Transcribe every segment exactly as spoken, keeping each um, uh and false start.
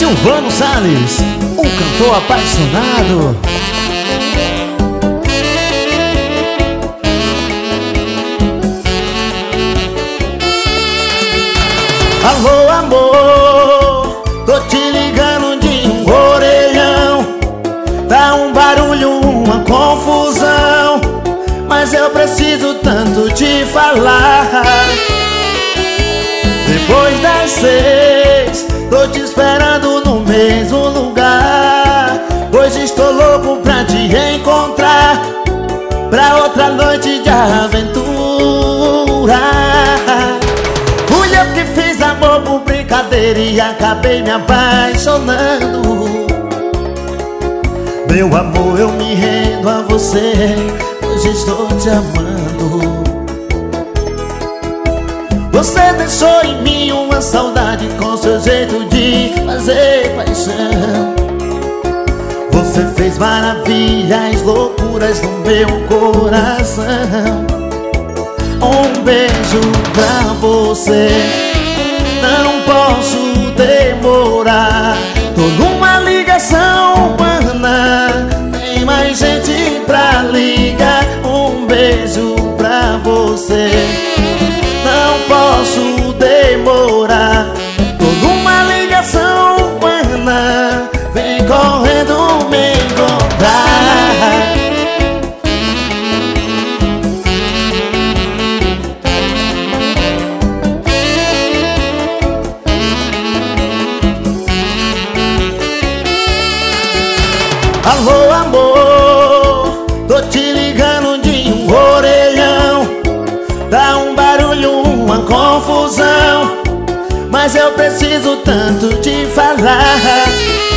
Silvano Salles, um cantor apaixonado. Alô, amor, tô te ligando de um orelhão. Tá um barulho, uma confusão, mas eu preciso tanto te falar. Depois das seis, tô te esperando no mesmo lugar. Hoje estou louco pra te encontrar, pra outra noite de aventura. Fui eu que fiz amor por brincadeira e acabei me apaixonando. Meu amor, eu me rendo a você, hoje estou te amando. Você deixou em mim uma saudade com seu jeito de fazer paixão. Você fez maravilhas, loucuras no meu coração. Um beijo pra você, não posso demorar. Tô numa ligação, mana, tem mais gente pra ligar. Um beijo pra você, não posso demorar. Tô numa ligação, mana, vem correndo me encontrar. Alô, amor, tô te ligando de um orelhão. Dá um barulho, uma confusão, mas eu preciso tanto te falar.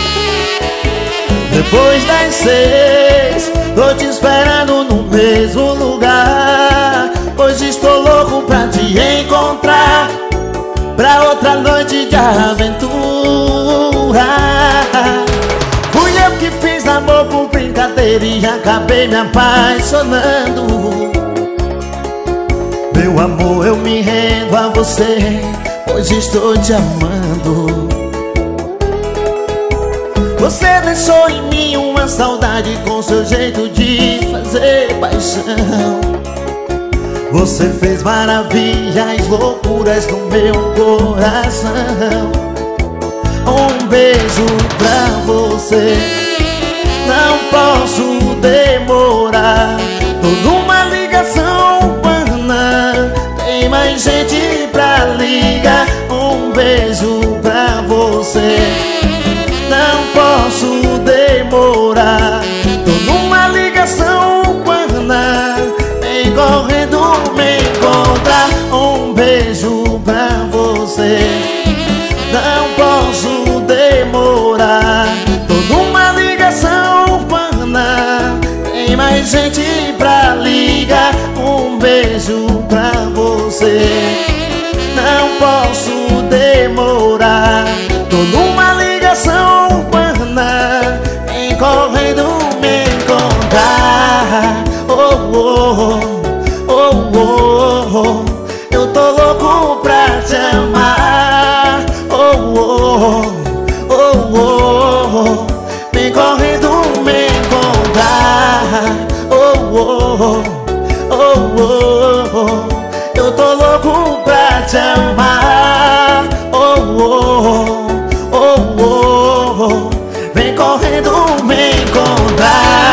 Depois das seis, tô te esperando no mesmo lugar. Hoje estou louco pra te encontrar, pra outra noite de aventura. Fui eu que fiz amor por brincadeira e acabei me apaixonando. Meu amor, eu me rendo a você, hoje estou te amando. Você deixou em mim uma saudade com seu jeito de fazer paixão. Você fez maravilhas, loucuras no meu coração. Um beijo pra você, não posso demorar. Tô numa ligação, mana, tem mais gente pra ligar. Um beijo pra você, não posso demorar. Tô numa ligação, mana, vem correndo me encontrar. Um beijo pra você, não posso demorar. Tô numa ligação, mana, tem mais gente pra ligar. Um beijo pra você, não posso demorar. Tô numa ligação, mana, vem correndo me encontrar. Oh, oh, oh, oh, oh, eu tô louco pra te amar. Oh, oh, oh, oh, oh, vem correndo me encontrar. Oh, oh, oh, oh, oh, eu tô louco pra te amar. Oh, oh, oh, oh, oh, vem correndo me encontrar.